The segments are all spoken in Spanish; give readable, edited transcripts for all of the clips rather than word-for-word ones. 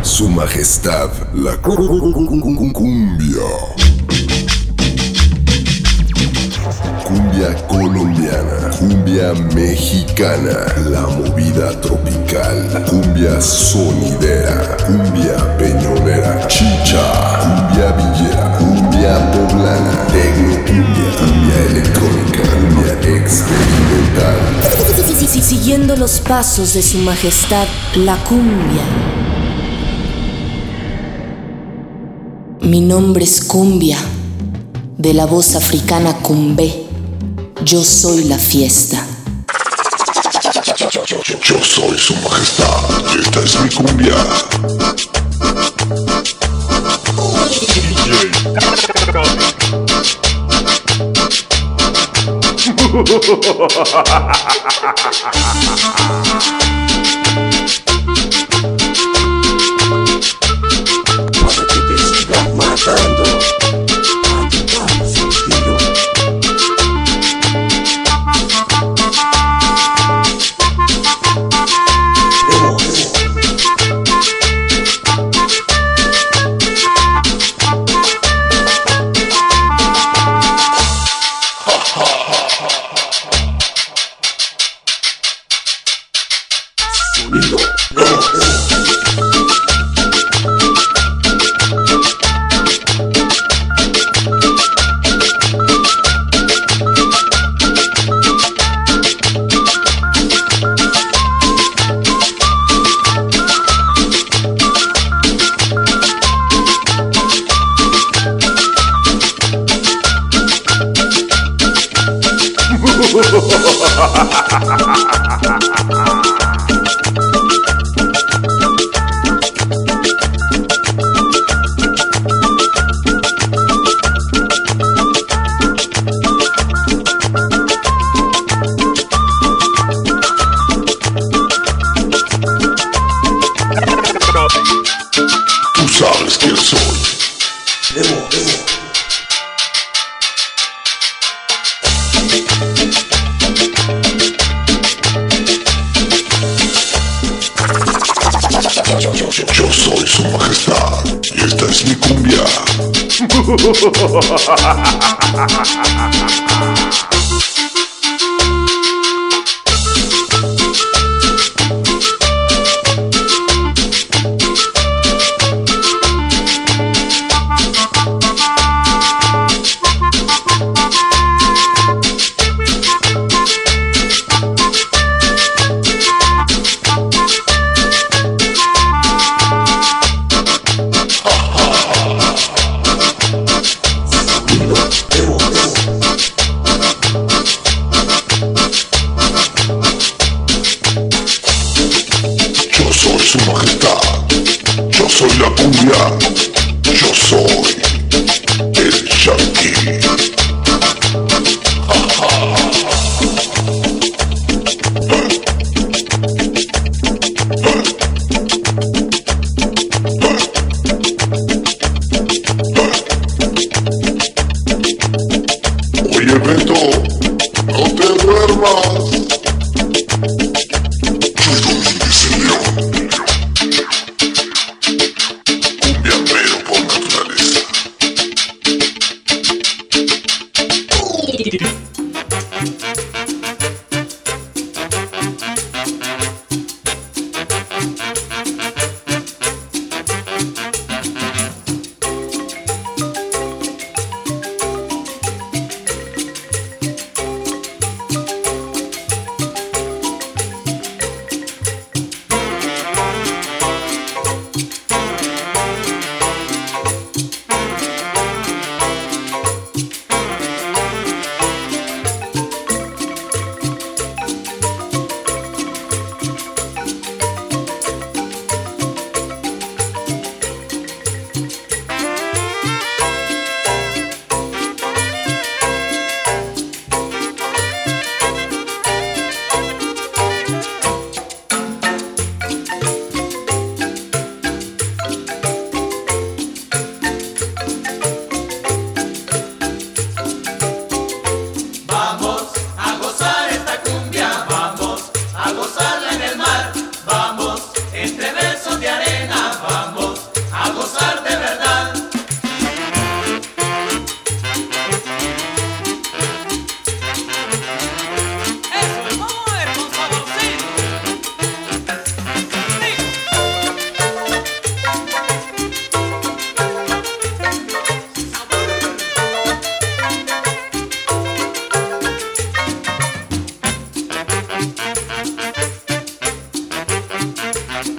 Su Majestad, la cumbia. Cumbia colombiana, cumbia mexicana, la movida tropical, cumbia sonidera, cumbia peñolera, chicha, cumbia villera, cumbia poblana, tecnocumbia, cumbia electrónica, cumbia experimental. Siguiendo los pasos de Su Majestad, la cumbia. Mi nombre es Cumbia, de la voz africana cumbé. Yo soy la fiesta. Yo soy Su Majestad y esta es mi cumbia. Para que te sigan matando. Tú sabes quién soy. Yo soy Su Majestad y esta es mi cumbia. Su Majestad, yo soy la cumbia, yo soy el Yankee. Oye Beto, no te duermas. Cumbia pero por naturaleza.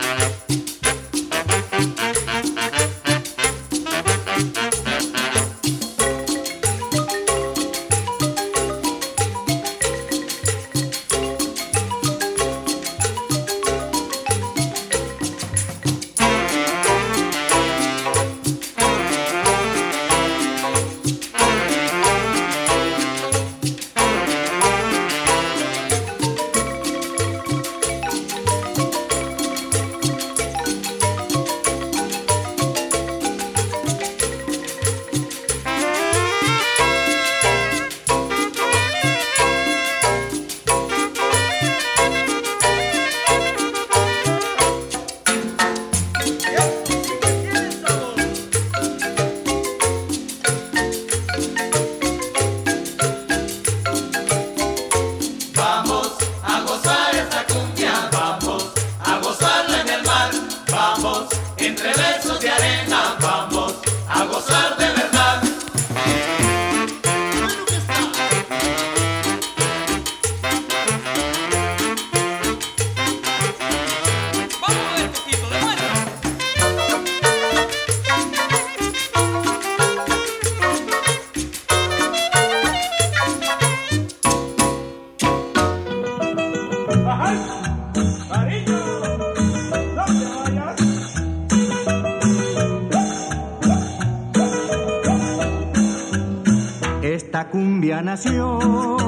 Esta cumbia nació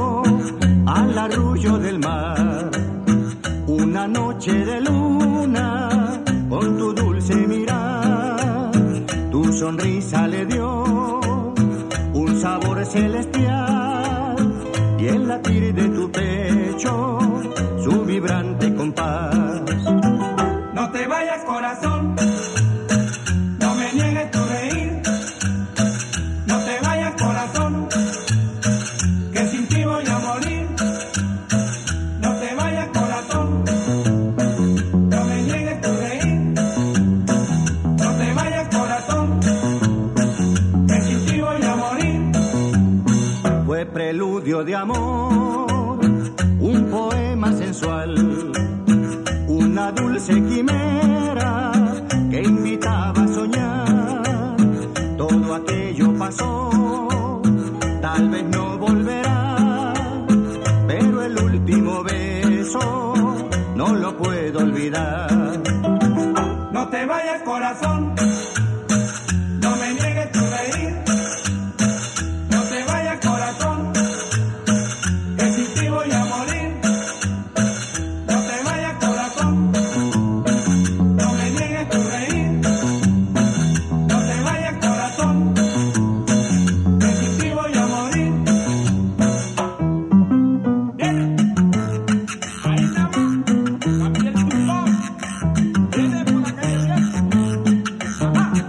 al arrullo del mar, una noche de luna con tu dulce mirar, tu sonrisa le dio un sabor celestial y el latir de tu pecho su vibrante compás. No te vayas, corazón, no me niegues tu reír. No te vayas, corazón, que sin ti voy a morir. No te vayas, corazón, no me niegues tu reír. No te vayas, corazón, que sin ti voy a morir. Fue preludio de amor, un poema sensual, una dulce quimera que invitaba a soñar. Todo aquello pasó, tal vez no volverá, pero el último beso no lo puedo olvidar. No te vayas, corazón, no me niegues tu reír. No te vayas, corazón, que sin ti voy a morir. No te vayas, corazón, no me niegues tu reír. No te vayas, corazón, que sin ti voy a morir. Viene, ahí está, también tu voz. Viene por la calle, ajá.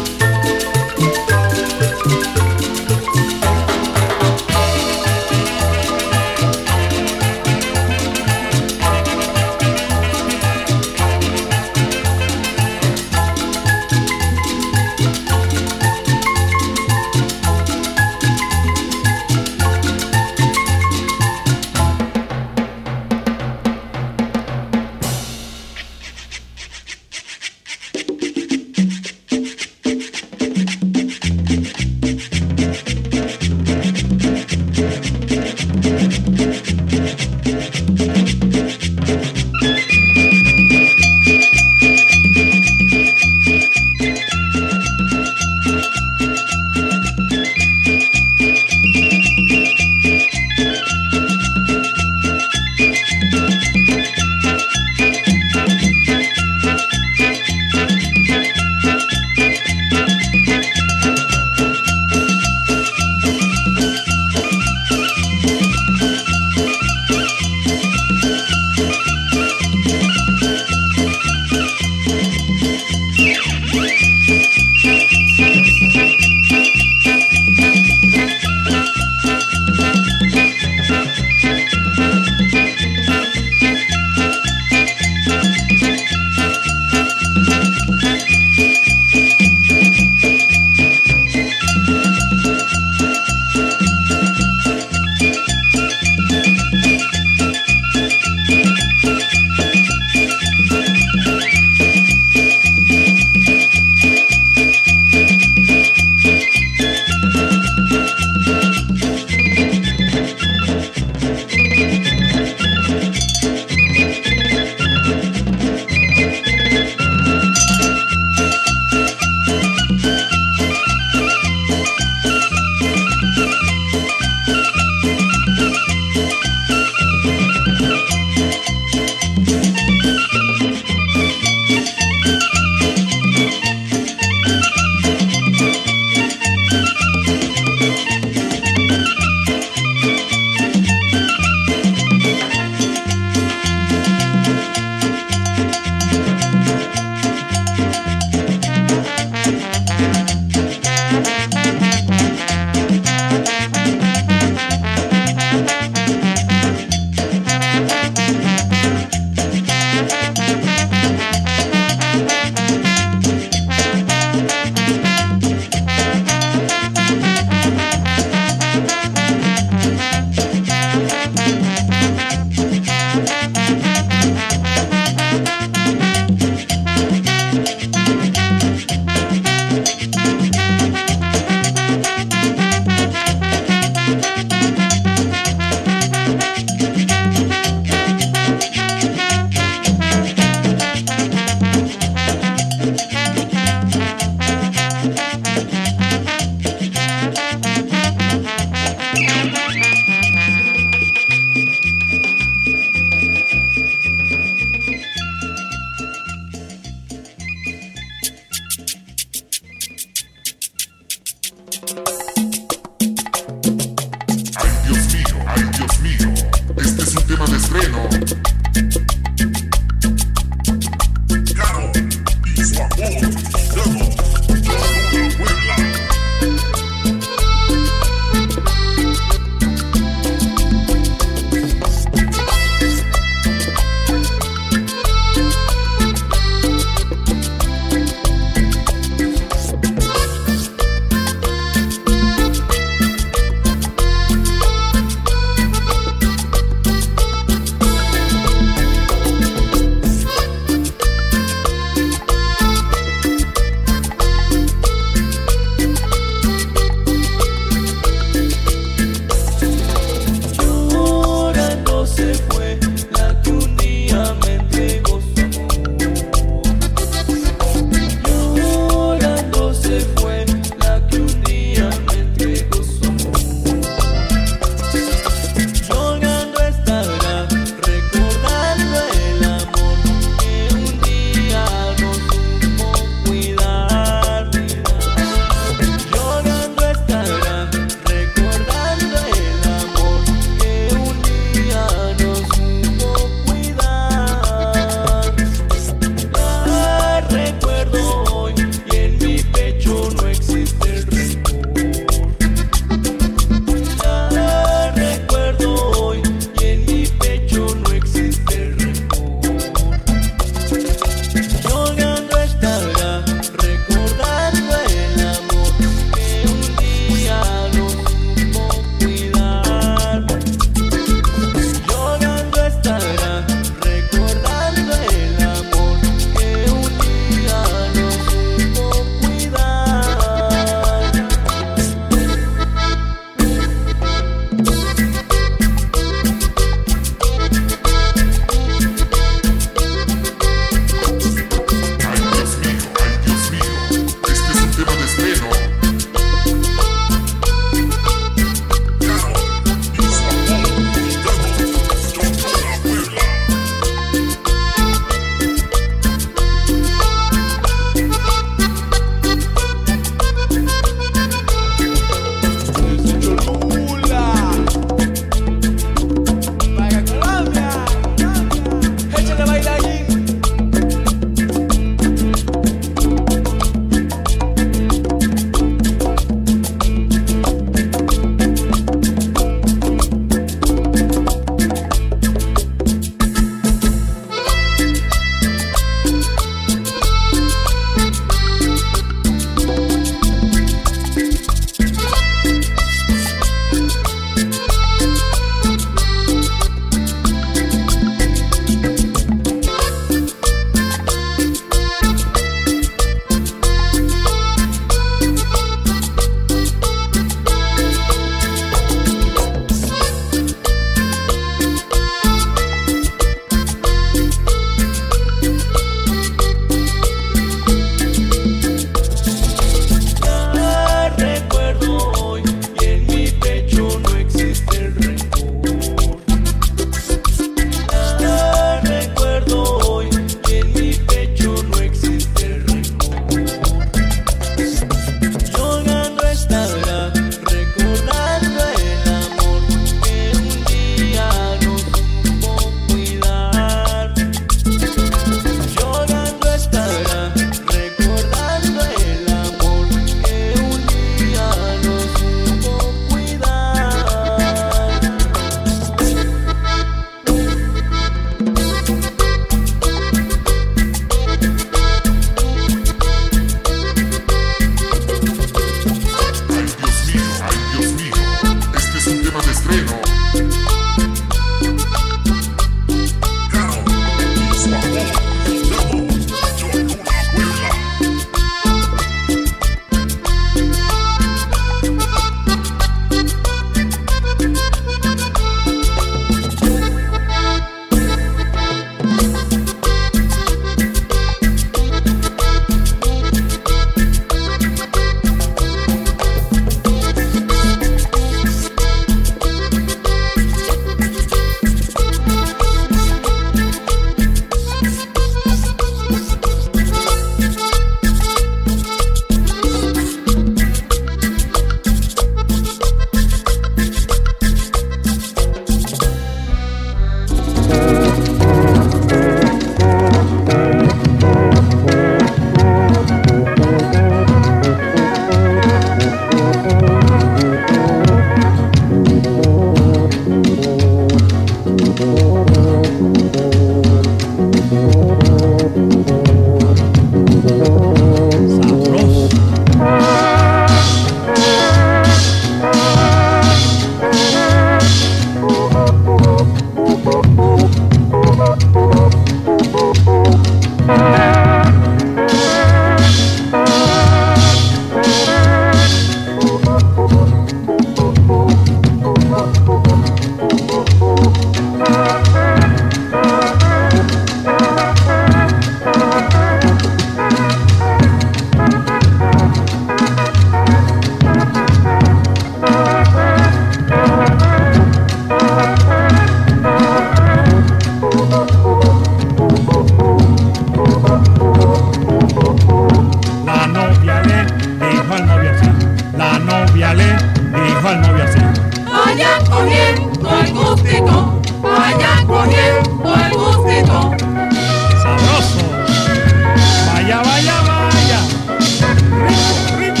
dijo al novio así. Vaya cogiendo el gustito, vaya cogiendo el gustito. Sabroso. Vaya, vaya, vaya. Rico, rico.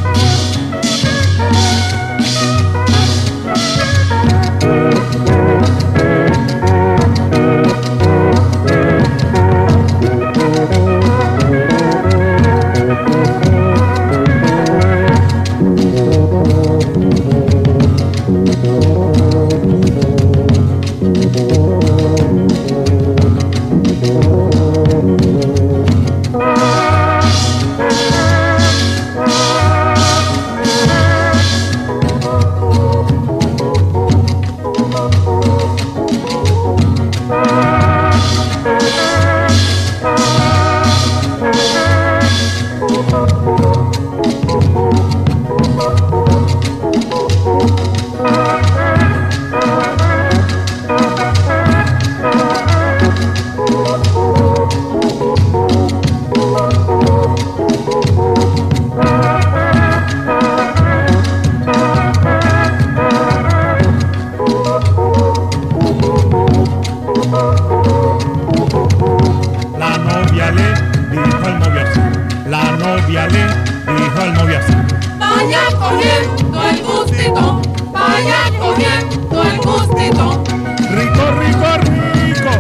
Vaya cogiendo el gustito, vaya cogiendo el gustito. Rico, rico, rico.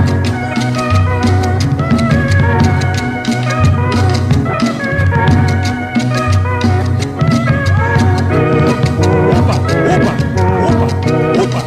Upa, upa, upa, upa.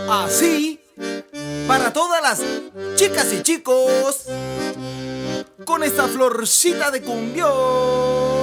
Así, para todas las chicas y chicos, con esta florcita de cumbión.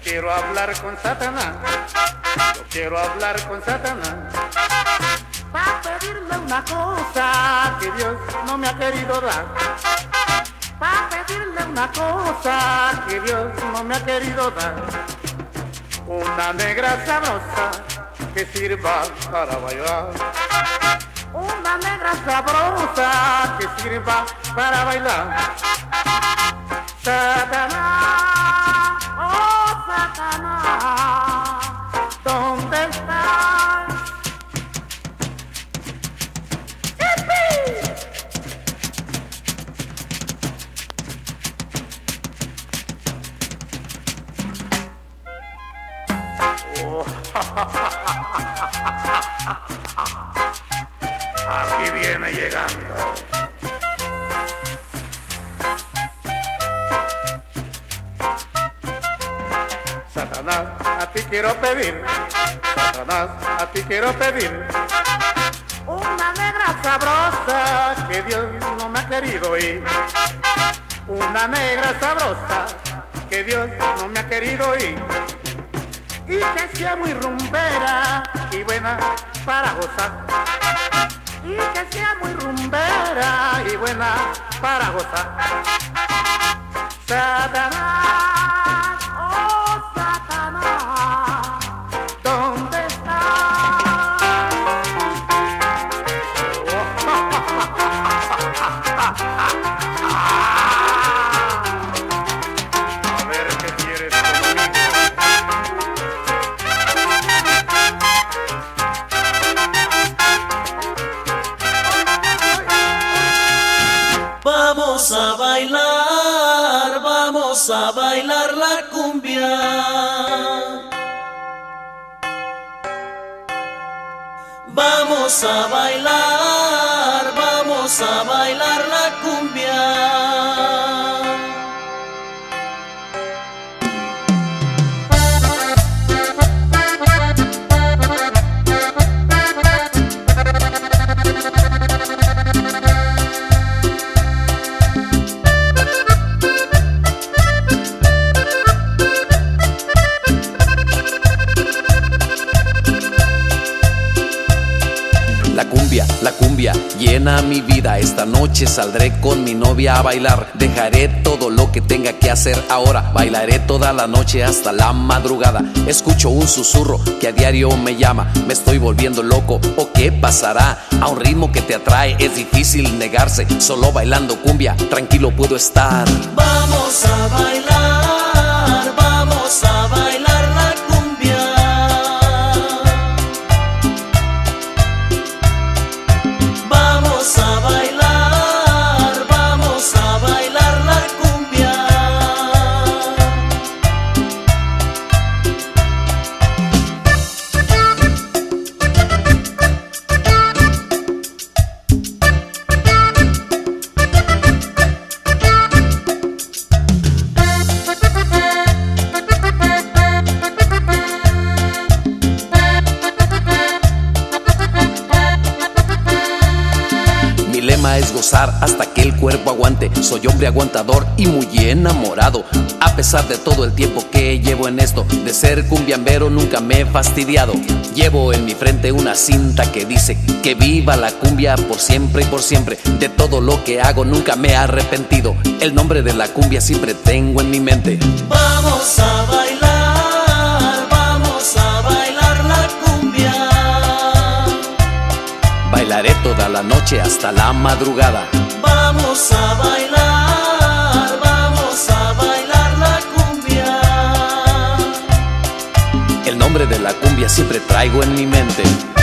quiero hablar con Satanás, yo quiero hablar con Satanás, para pedirle una cosa que Dios no me ha querido dar, para pedirle una cosa que Dios no me ha querido dar, una negra sabrosa que sirva para bailar, una negra sabrosa que sirva para bailar. Satanás, oh Satanás, ¿dónde estás? ¡Yipi! Oh. Aquí viene llegando. Satanás, a ti quiero pedir, Satanás, a ti quiero pedir una negra sabrosa que Dios no me ha querido ir, una negra sabrosa que Dios no me ha querido ir, y que sea muy rumbera y buena para gozar, y que sea muy rumbera y buena para gozar. Satanás, oh Satanás, ¿dónde estás? A ver qué quieres conmigo. Vamos a bailar la cumbia. Vamos a bailar la cumbia. La cumbia llena mi vida. Esta noche saldré con mi novia a bailar. Dejaré todo lo que tenga que hacer ahora. Bailaré toda la noche hasta la madrugada. Escucho un susurro que a diario me llama. Me estoy volviendo loco, ¿o qué pasará? A un ritmo que te atrae es difícil negarse. Solo bailando cumbia, tranquilo puedo estar. Vamos a bailar la cumbia. Vamos a bailar la cumbia. Mi lema es gozar hasta que el cuerpo aguante. Soy hombre aguantador y muy enamorado. A pesar de todo el tiempo que llevo en esto, de ser cumbiambero nunca me he fastidiado. Llevo en mi frente una cinta que dice que viva la cumbia por siempre y por siempre. De todo lo que hago nunca me he arrepentido. El nombre de la cumbia siempre tengo en mi mente. Vamos a bailar la cumbia. Bailaré toda la noche hasta la madrugada. Vamos a bailar la cumbia. El nombre de la cumbia siempre traigo en mi mente.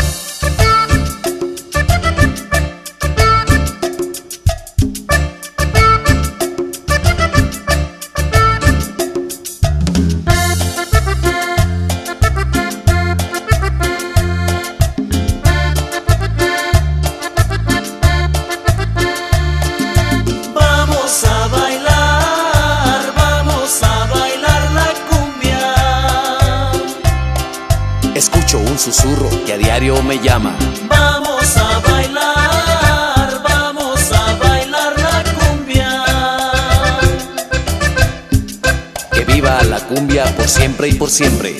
Escucho un susurro que a diario me llama. Vamos a bailar la cumbia. Que viva la la cumbia por siempre y por siempre.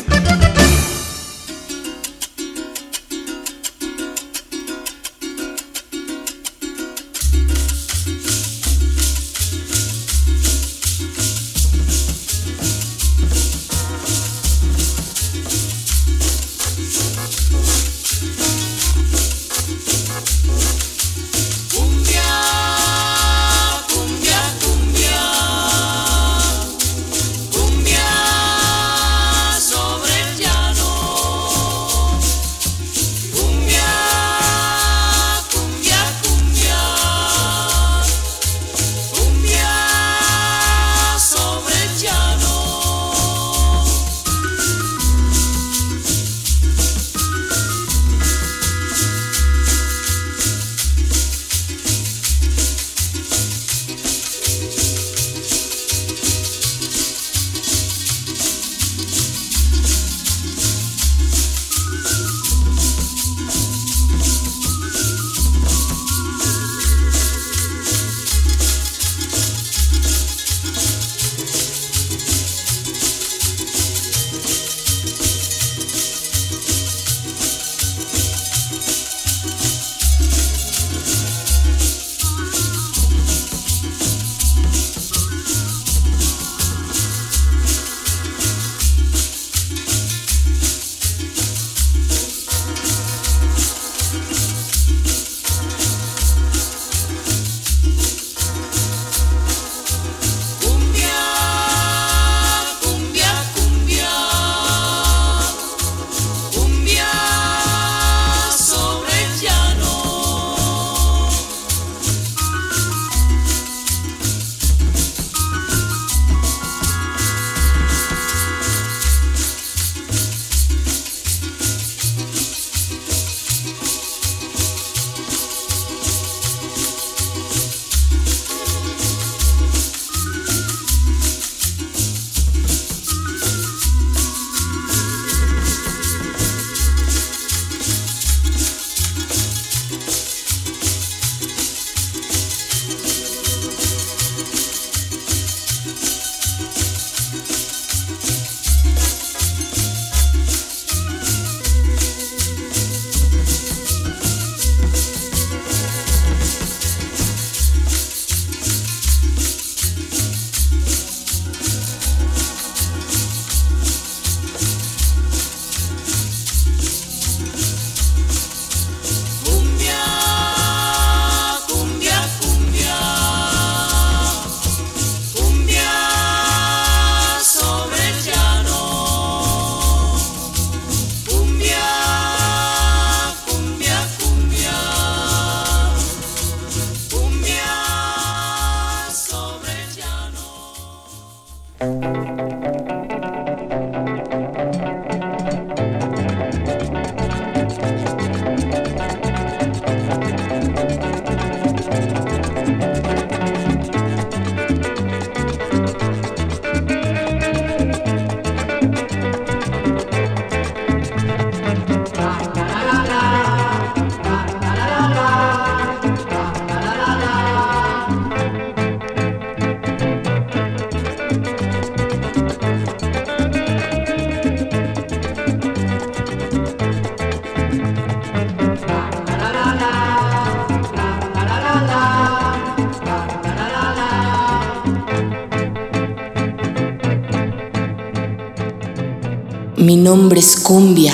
Mi nombre es Cumbia,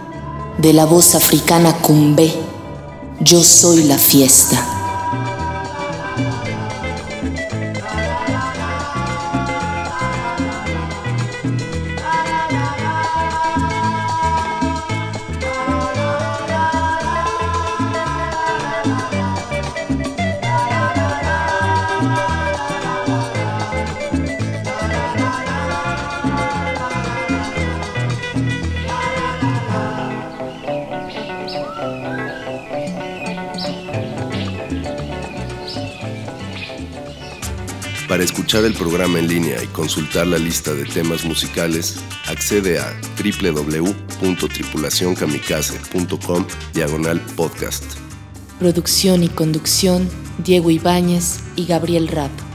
de la voz africana Cumbé. Yo soy la fiesta. Para escuchar el programa en línea y consultar la lista de temas musicales, accede a www.tripulacionkamikaze.com/podcast. Producción y conducción, Diego Ibáñez y Gabriel Rapp.